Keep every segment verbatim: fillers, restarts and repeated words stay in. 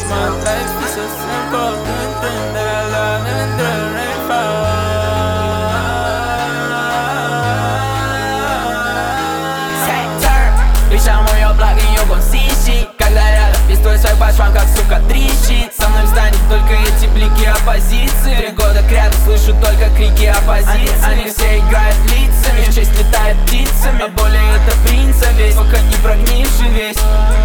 my life is so simple. Doing things that I love, living through the rainfall. Причем ее благ, ее гон сиси. Когда рядом пистой свой по швам, как сука трещит. Со мной встанет только эти блики оппозиции. Три года кряду слышу только крики оппозиции. Они, они все играют лицами, в честь летает птицами. А более это принца весь, пока не прогнивший весь.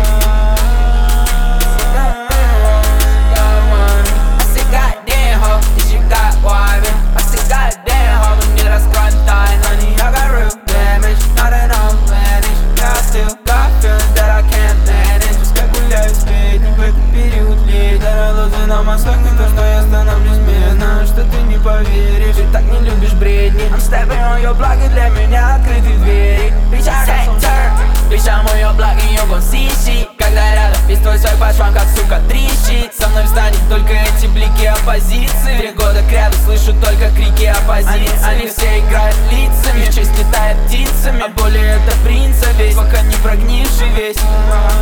На мостах не то, что я становлюсь медным, что ты не поверишь, ты так не любишь бредни. I'm stepping on your block, и для меня открыты двери. Причем ее благ, ее гон сиси. Когда рядом пистой свой по швам, как сука трещит. Со мной встанет только эти блики оппозиции. Три года кряду слышу только крики оппозиции. Они, они все играют лицами, в честь летает птицами. А более это принца весь, пока не прогнивший весь.